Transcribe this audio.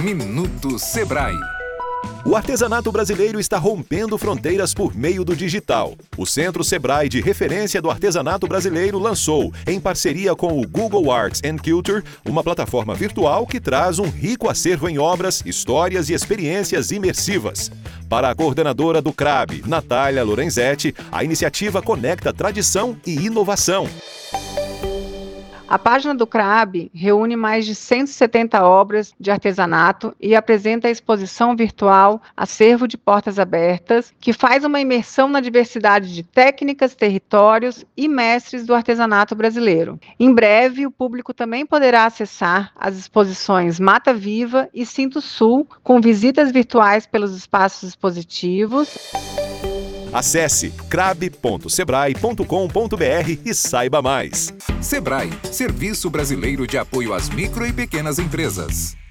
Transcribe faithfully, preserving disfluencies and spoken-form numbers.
Minuto Sebrae. O artesanato brasileiro está rompendo fronteiras por meio do digital. O Centro Sebrae de Referência do Artesanato Brasileiro lançou, em parceria com o Google Arts and Culture, uma plataforma virtual que traz um rico acervo em obras, histórias e experiências imersivas. Para a coordenadora do C R A B, Natália Lorenzetti, a iniciativa conecta tradição e inovação. A página do C R A B reúne mais de cento e setenta obras de artesanato e apresenta a exposição virtual Acervo de Portas Abertas, que faz uma imersão na diversidade de técnicas, territórios e mestres do artesanato brasileiro. Em breve, o público também poderá acessar as exposições Mata Viva e Cinto Sul, com visitas virtuais pelos espaços expositivos. Acesse crab ponto sebrae ponto com ponto br e saiba mais. Sebrae, Serviço Brasileiro de Apoio às Micro e Pequenas Empresas.